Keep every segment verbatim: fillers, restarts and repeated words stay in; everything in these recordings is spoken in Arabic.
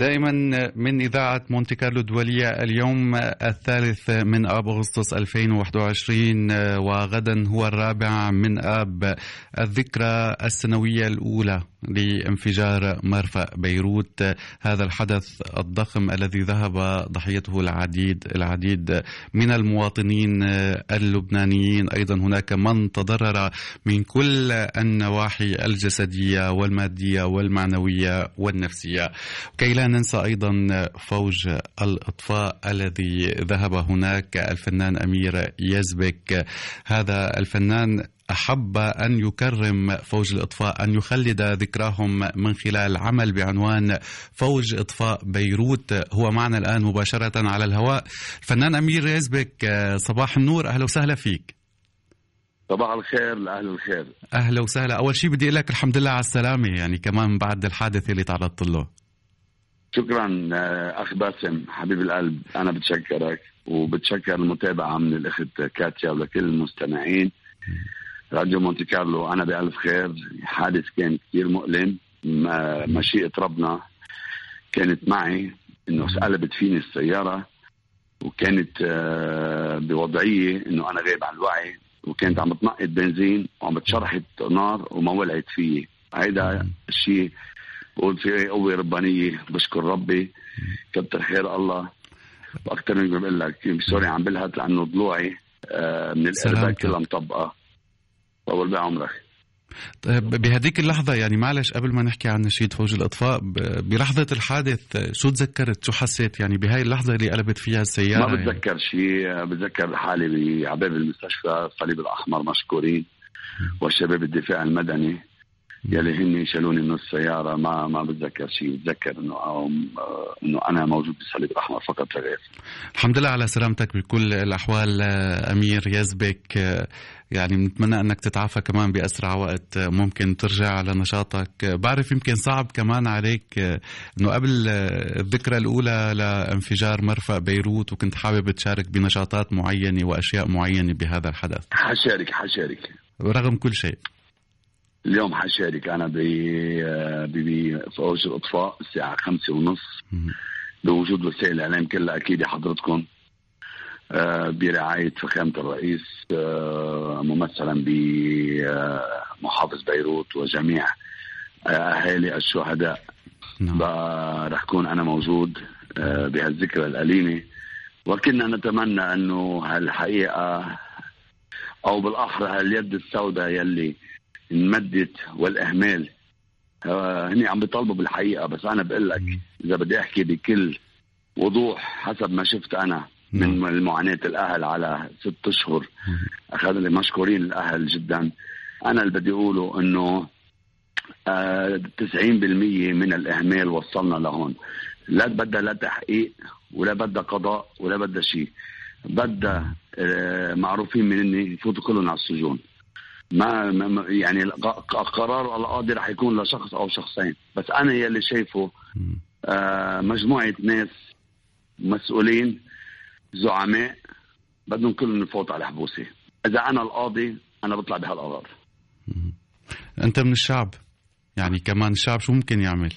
دائما من إذاعة مونتي كارلو الدولية. اليوم الثالث من آب أغسطس ألفين وواحد وعشرين، وغدا هو الرابع من آب، الذكرى السنوية الأولى لانفجار مرفأ بيروت، هذا الحدث الضخم الذي ذهب ضحيته العديد العديد من المواطنين اللبنانيين. أيضا هناك من تضرر من كل النواحي الجسدية والمادية والمعنوية والنفسية. كي لا ننسى أيضا فوج الإطفاء الذي ذهب هناك، الفنان أمير يزبك. هذا الفنان أحب أن يكرم فوج الإطفاء، أن يخلد ذكراهم من خلال عمل بعنوان فوج إطفاء بيروت. هو معنا الآن مباشرة على الهواء. الفنان أمير يزبك، صباح النور، أهلا وسهلا فيك. صباح الخير، لأهل الخير. أهلا وسهلا. أول شيء بدي أقول لك الحمد لله على السلامة، يعني كمان بعد الحادث اللي تعرضت له. شكرا أخ باسم حبيب القلب، أنا بتشكرك وبتشكر المتابعة من الأخت كاتيا ولكل المستمعين راديو مونتي كارلو. أنا بألف خير. حادث كان كتير مؤلم، مشيئة ربنا كانت معي إنه قلبت فيني السيارة، وكانت بوضعية إنه أنا غايب عن الوعي، وكانت عم بتنقط بنزين وعم بتشرحت نار وما ولعت فيه. هيدا الشيء بقول فيه قوة ربانية، بشكر ربي كتر خير الله. وأكتر من بقول لك سوري عم بلهت لأنه ضلوعي من الإرباك كلها مطبقة. طول بعمرك. طيب بهديك اللحظة، يعني معلش قبل ما نحكي عن نشيد فوج الإطفاء، بلحظة الحادث شو تذكرت، شو حسيت يعني بهاي اللحظة اللي قلبت فيها السيارة؟ ما بتذكر يعني شيء، بتذكر حالي بعباب المستشفى الصليب الأحمر مشكورين والشباب الدفاع المدني يلي هني شالوني من السيارة. ما ما بتذكر شيء، بتذكر انه انه انا موجود بالصليب الاحمر فقط لا غير. الحمد لله على سلامتك بكل الاحوال امير يزبك. يعني بنتمنى انك تتعافى كمان باسرع وقت ممكن، ترجع لنشاطك. بعرف يمكن صعب كمان عليك انه قبل الذكرى الاولى لانفجار مرفأ بيروت وكنت حابب تشارك بنشاطات معينة واشياء معينة بهذا الحدث. حشارك حشارك رغم كل شيء اليوم حشارك أنا بفوج الإطفاء الساعة خمسة ونص بوجود وسائل الإعلام كلها أكيد حضرتكم، برعاية فخامة الرئيس ممثلا بمحافظ بيروت وجميع أهالي الشهداء. رح كون أنا موجود بهالذكرى الأليمة، وكنا نتمنى أنه هالحقيقة أو بالأحرى هاليد السوداء يلي انمدت والإهمال هني عم بيطالبوا بالحقيقة. بس أنا بقول لك إذا بدي أحكي بكل وضوح حسب ما شفت أنا من المعاناة الأهل على ست أشهر، أخذ لي مشكورين الأهل جدا. أنا اللي بدي أقوله إنه تسعين بالمية من الإهمال وصلنا لهون. لا بدها لا تحقيق ولا بدها قضاء ولا بدها شيء، بدها معروفين من إني يفوتوا كلهم على السجون. ما يعني قرار القاضي رح يكون لشخص أو شخصين، بس أنا يلي شايفه آه مجموعة ناس مسؤولين زعماء بدهم كلهم يفوت على حبوسي. إذا أنا القاضي أنا بطلع بهالقرار. أنت من الشعب، يعني كمان الشعب شو ممكن يعمل؟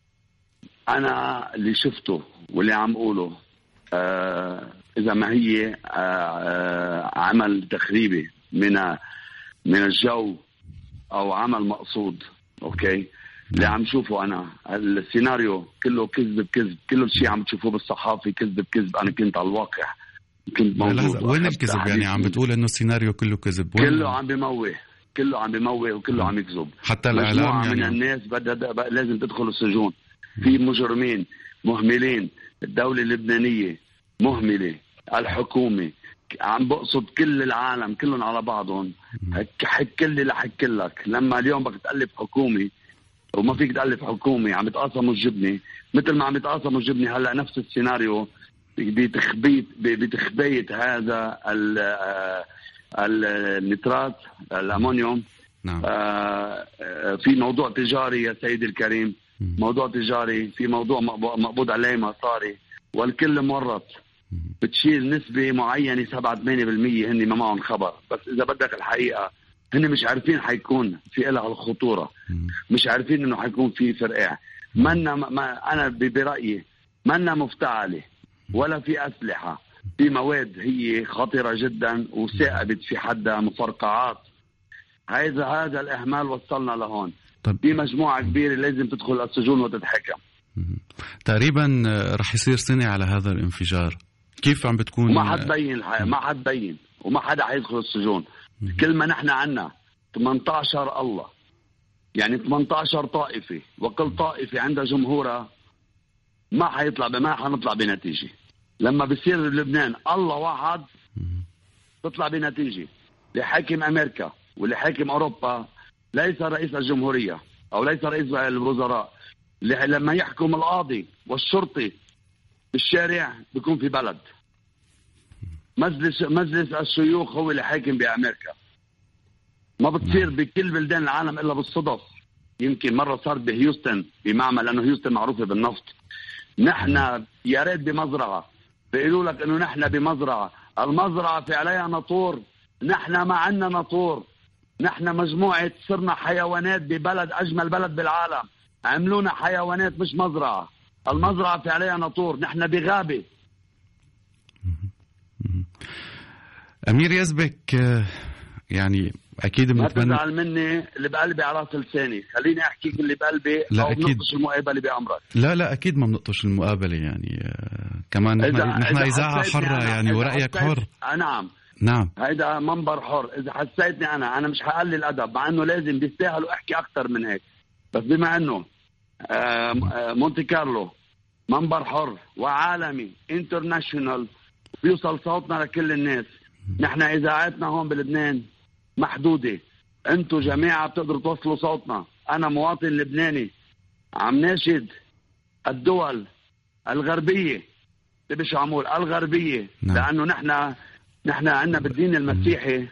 أنا اللي شفته واللي عم أقوله آه إذا ما هي آه آه عمل تخريبي من من الجو او عمل مقصود، اوكي اللي عم شوفه انا السيناريو كله كذب بكذب، كله الشيء عم تشوفوه بالصحافي كذب بكذب. انا كنت على الواقع، كنت موجود. وين الكذب؟ يعني عم بتقول انه السيناريو كله كذب؟ كله عم بموه، كله عم بموه وكله عم يكذب. حتى الاعلام يعني من الناس بدها لازم تدخل السجون. في مجرمين مهملين، الدولة اللبنانية مهملة، الحكومة عم بقصد كل العالم كلهم على بعضهم. حك لي لحك لك لما اليوم بدك تألف حكومي وما فيك تألف حكومي عم يتقاسموا الجبنة مثل ما عم يتقاسموا الجبنة. هلا نفس السيناريو بتخبيت بتخبيت هذا النترات الأمونيوم. نعم. آه في موضوع تجاري يا سيدي الكريم، موضوع تجاري، في موضوع مقبوض عليه مصاري والكل مرت بتشيل نسبة معينة سبعة ثمانية بالمية هني ما معهم خبر. بس إذا بدك الحقيقة هني مش عارفين حيكون في إلها الخطورة، مش عارفين إنه حيكون في فرقع. منا ما أنا برأيي منا مفتعلة ولا في أسلحة، في مواد هي خطرة جدا وثاقبت في حدها مفرقعات. هذا هذا الإهمال وصلنا لهون. طب. في مجموعة كبيرة لازم تدخل السجون وتتحكم. تقريبا رح يصير سنة على هذا الانفجار، كيف عم بتكون؟ ما حد بين الحقيقة، ما حد بين وما حدا حيدخل السجون. كل ما نحن عنا ثمانية عشر الله، يعني ثمانية عشر طائفة، وكل طائفة عندها جمهورها، ما حيطلع ما حنطلع بنتيجة. لما بصير لبنان الله واحد تطلع بنتيجة. لحاكم أمريكا ولحاكم أوروبا ليس رئيس الجمهورية أو ليس رئيس الوزراء. لما يحكم القاضي والشرطي بالشارع بيكون في بلد. مجلس مجلس الشيوخ هو اللي حاكم بأمريكا. ما بتصير بكل بلدان العالم إلا بالصدف. يمكن مرة صار بهيوستن بمعمل، لأنه هيوستن معروفة بالنفط. نحن يا ريت بمزرعة، بيقولوا لك إنه نحن بمزرعة، المزرعة في عليها ناطور، نحن ما عنا ناطور. نحن مجموعة صرنا حيوانات ببلد أجمل بلد بالعالم، عملونا حيوانات مش مزرعة. المزرعة في عليها ناطور، نحن بغابة. أمير يزبك، يعني أكيد ما تزعل مني، اللي بقلبي على راس لساني، خليني أحكيك اللي بقلبي أو بنقطش المقابلة بأمرك. لا لا أكيد ما بنقطش المقابلة، يعني آه كمان نحن إذاعة حرة يعني، ورأيك حر. نعم نعم، هيدا منبر حر. إذا حسيتني أنا أنا مش هقلل الأدب، مع إنه لازم بيستاهلوا أحكي أكتر من هيك، بس بما إنه آه مونتي كارلو منبر حر وعالمي انترناشونال بيوصل صوتنا لكل الناس. نحن إذاعتنا هون بلبنان محدودة، أنتوا جماعة بتقدروا توصلوا صوتنا. أنا مواطن لبناني عم ناشد الدول الغربية، تبش عمول الغربية، نعم. لأنه نحن نحن عندنا بالدين المسيحي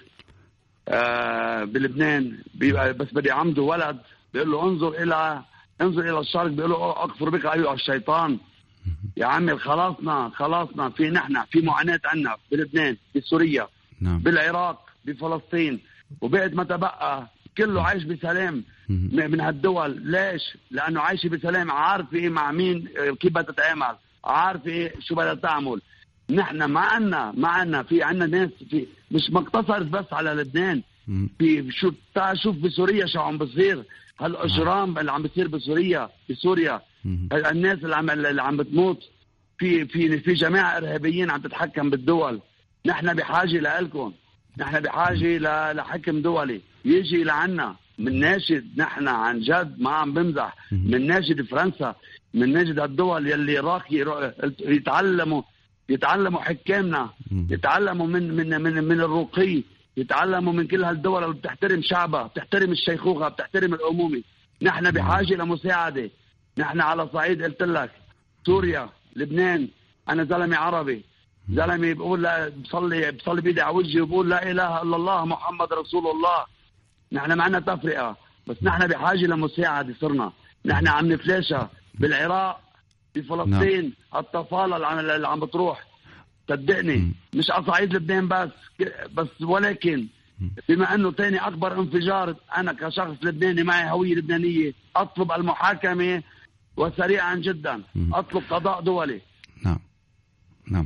آه بلبنان، بس بدي عمده ولد بيقول له انظر إلى انظر إلى الشرق، بيقول له أكفر بك أيها الشيطان. يا عمي خلاصنا خلاصنا في نحن في معاناة عنا بلبنان، بسوريا، نعم. بالعراق، بفلسطين، وبعد ما تبقى كله عايش بسلام من هالدول. ليش؟ لأنه عايش بسلام، عارف إيه مع مين، كيف بدها تتعامل، عارف إيه شو بدها تعمل. نحن ما عنا ما عنا في عنا ناس في مش مقتصر بس على لبنان. في شو تعال شوف بسوريا شو عم بصير، هالإجرام اللي عم بصير بسوريا بسوريا الناس اللي عم اللي عم بتموت. في في في جماعة إرهابيين عم تتحكم بالدول. نحن بحاجة لإلكم، نحن بحاجة لحكم دولي يجي لعنا. من ناشد نحن عن جد، ما عم بمزح، من ناشد فرنسا، من ناشد الدول يلي راقي يتعلموا يتعلموا حكامنا، يتعلموا من من من من الرقي، يتعلموا من كل هالدول اللي بتحترم شعبها، بتحترم الشيخوخة، بتحترم الأمومة. نحن بحاجة لمساعدة. نحن على صعيد قلت لك سوريا، لبنان، أنا زلمة عربي، زلمة بقول لا بصلي بصلي بيدي على وجهي وبقول لا إله إلا الله محمد رسول الله. نحن معنا تفرقة، بس نحن بحاجة لمساعدة. صرنا نحن عم نفلاشى بالعراق، بفلسطين، الطفالة اللي عم بتروح. صدقني مش على صعيد لبنان بس بس ولكن بما انه تاني اكبر انفجار، انا كشخص لبناني معي هوية لبنانية اطلب المحاكمة وسريعا جدا، اطلب قضاء دولي. نعم نعم.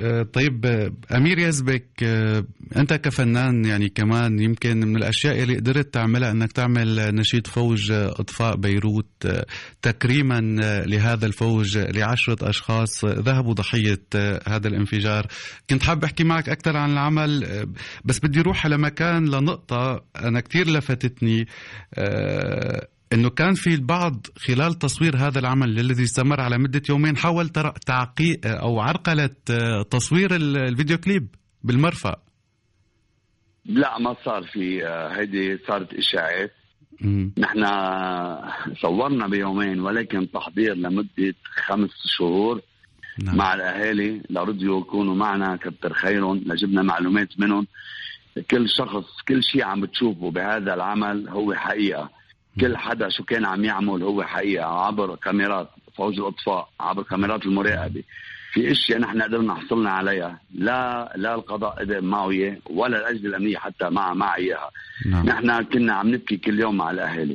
طيب أمير يزبك، أنت كفنان يعني كمان يمكن من الأشياء اللي قدرت تعملها أنك تعمل نشيد فوج إطفاء بيروت تكريما لهذا الفوج لعشرة أشخاص ذهبوا ضحية هذا الانفجار. كنت حاب أحكي معك أكثر عن العمل، بس بدي روح على مكان لنقطة أنا كتير لفتتني، إنه كان في البعض خلال تصوير هذا العمل الذي استمر على مدة يومين حاول تعقيد أو عرقلة تصوير الفيديو كليب بالمرفأ. لا ما صار في هيدي، صارت إشاعات. نحن صورنا بيومين، ولكن تحضير لمدة خمس شهور. نعم. مع الأهالي لرضيوا يكونوا معنا كتر خيرهم، لجبنا معلومات منهم. كل شخص كل شيء عم بتشوفه بهذا العمل هو حقيقة. كل حدا شو كان عم يعمل هو حقيقة عبر كاميرات فوج الأطفاء، عبر كاميرات المراقبة. في اشياء نحن قدرنا حصلنا عليها، لا لا القضاء قدر معه اياه ولا الأجهزة الأمنية حتى مع مع اياها. نعم. نحن كنا عم نبكي كل يوم مع الأهالي.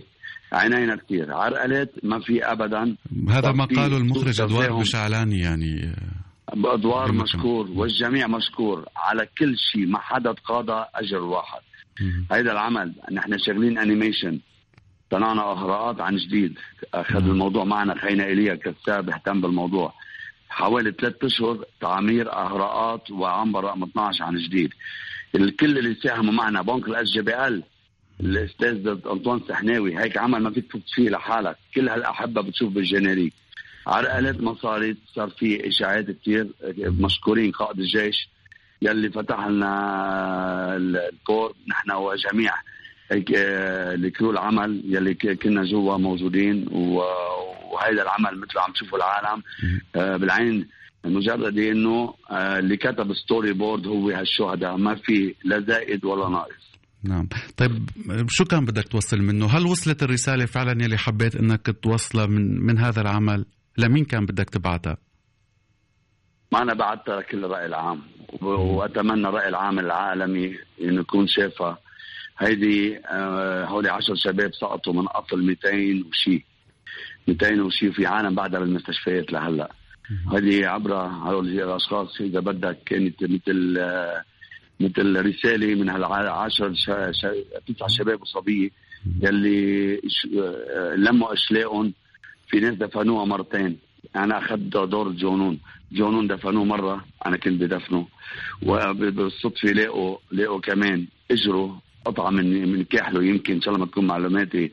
عينينا كتير عرقلت ما في أبدا. هذا ما قاله المخرج أدوار بشعلاني يعني بأدوار مشكور والجميع مشكور على كل شيء، ما حدا تقاضى أجر واحد. هيدا العمل نحن شغلين أنيميشن، صنعنا أهراءات عن جديد. أخذ الموضوع معنا خينا إيليا كتاب اهتم بالموضوع حوالي ثلاثة أشهر تعمير أهراءات وعنبر رقم اثنا عشر عن جديد. الكل اللي ساهموا معنا بنك الاس جي بي ال الاستاذ انطوان سحناوي، هيك عمل ما فيك تفوت فيه لحالك، كل هالاحبه بتشوف بالجينيريك. عرقلت مصاري، صار في اشاعات كتير. مشكورين قائد الجيش يلي فتح لنا الكور نحن وجميع هيك الكرو العمل يلي كنا جوا موجودين، وهذا العمل مثل عم تشوفوا العالم بالعين مجرد انه اللي كتب ستوري بورد هو هالشهداء، ما في لا زائد ولا ناقص. نعم. طيب شو كان بدك توصل منه؟ هل وصلت الرسالة فعلا يلي حبيت انك توصلها من من هذا العمل؟ لمين كان بدك تبعتها؟ ما انا بعتها لكل الرأي العام، واتمنى الرأي العام العالمي انه يكون شافها. هيدي هولي عشر شباب سقطوا من قتل مئتين وشي مئتين وشي في عالم بعدها بالمستشفيات لهلا. هذه عبرة هؤلاء الأشخاص إذا بدك كانت مثل مثل رسالة من هالعشر شا شا تسع شباب وصبية يلي لموا أشلاءهم. في ناس دفنوها مرتين، أنا أخذت دور جونون جونون دفنوه مرة، أنا كنت بدفنه، وبالصدفة لقوا لقوا كمان إجروا قطعة من من كاحله. يمكن إن شاء الله ما تكون معلوماتي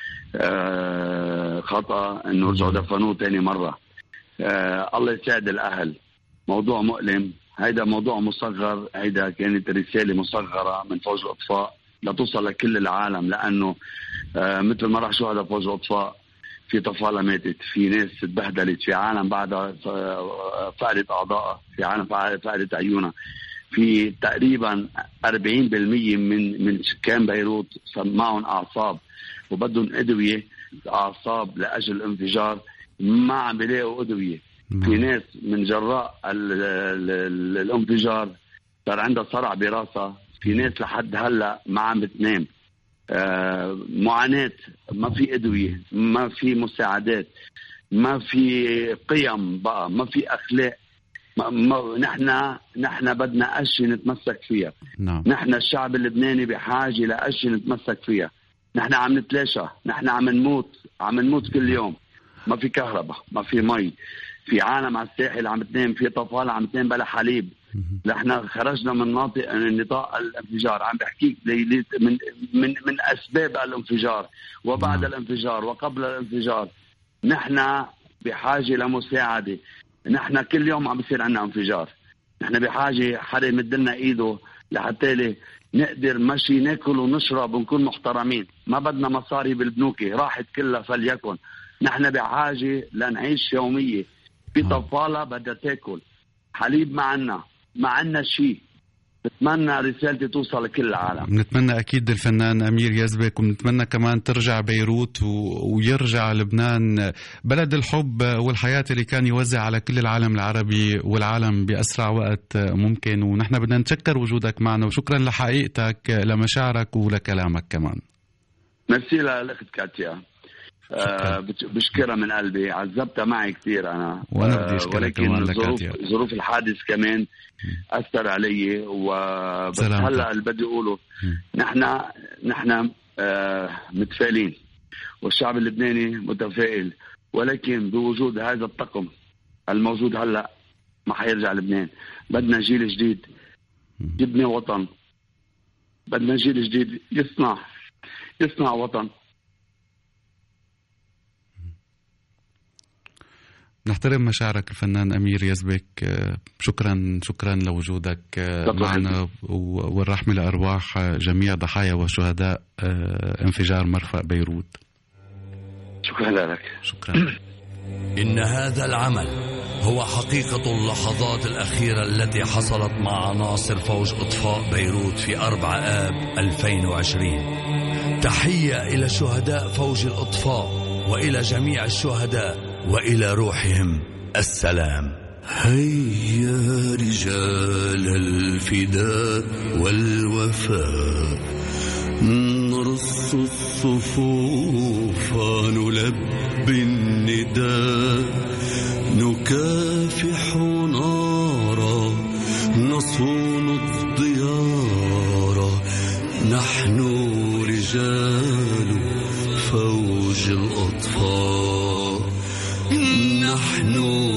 خطأ إنه رجعوا دفنوه تاني مرة. آه الله يساعد الأهل. موضوع مؤلم، هيدا موضوع مصغر، هيدا كانت رسالة مصغرة من فوج الأطفاء لتوصل لكل العالم، لأنه آه مثل ما راح شهداء فوج الأطفاء في طفالة ماتت، في ناس تبهدلت، في عالم بعدها فقدت أعضاء، في عالم فقدت عيونها، في تقريبا أربعين بالمية من من سكان بيروت معهم أعصاب وبدهم أدوية أعصاب لأجل الانفجار، ما عم بيلاقوا أدوية. في ناس من جراء ال ال ال الانفجار صار عندها صرع براسها، في ناس لحد هلا ما عم بتنام. آه معاناة، ما في أدوية، ما في مساعدات، ما في قيم بقى، ما في أخلاق. ما ما نحن نحن بدنا أشي نتمسك فيها. نعم. نحن الشعب اللبناني بحاجة لأشي نتمسك فيها. نحن عم نتلاشى، نحن عم نموت عم نموت كل يوم. ما في كهرباء، ما في مي، في عالم على الساحل عم تنام، في طفال عم تنام بلا حليب. نحن خرجنا من ناطق نطاق الانفجار. عم بحكيك من من من اسباب الانفجار وبعد مم. الانفجار وقبل الانفجار. نحن بحاجه لمساعده. نحن كل يوم عم بيصير عندنا انفجار. نحن بحاجه حدا يمد لنا ايده لحتى نقدر مشي ناكل ونشرب ونكون محترمين. ما بدنا مصاري بالبنوك راحت كلها فليكن. نحن بحاجة لنعيش يومية. في طفالة بدها تاكل، حليب ما عنا، ما عنا شيء. بتمنى رسالتي توصل لكل العالم. نتمنى أكيد الفنان أمير يزبك، ونتمنى كمان ترجع بيروت و... ويرجع لبنان بلد الحب والحياة اللي كان يوزع على كل العالم العربي والعالم بأسرع وقت ممكن. ونحن بدنا نتشكر وجودك معنا، وشكرا لحقيقتك، لمشاعرك ولكلامك كمان. ميرسي للأخت كاتيا. آه بشكرها من قلبي، عذبتها معي كثير أنا. وأنا بدي أشكرك كمان ظروف, ظروف الحادث كمان أثر علي. وبس هلا اللي بدي أقوله، نحن نحن آه متفائلين والشعب اللبناني متفائل، ولكن بوجود هذا الطقم الموجود هلا ما حيرجع لبنان. بدنا جيل جديد يبني وطن، بدنا جيل جديد يصنع يصنع وطن. نحترم مشاعرك الفنان أمير يزبك. شكرا شكرا لوجودك معنا، والرحمة لأرواح جميع ضحايا وشهداء انفجار مرفأ بيروت. شكرا لك. شكرا. إن هذا العمل هو حقيقة اللحظات الأخيرة التي حصلت مع عناصر فوج إطفاء بيروت في أربعة آب ألفين وعشرين. تحية إلى شهداء فوج الإطفاء وإلى جميع الشهداء وإلى روحهم السلام. هيا رجال الفداء والوفاء نرص الصفوف نلبي النداء نكافح نارا نصون الديار نحن رجال فوج الأطفال نحن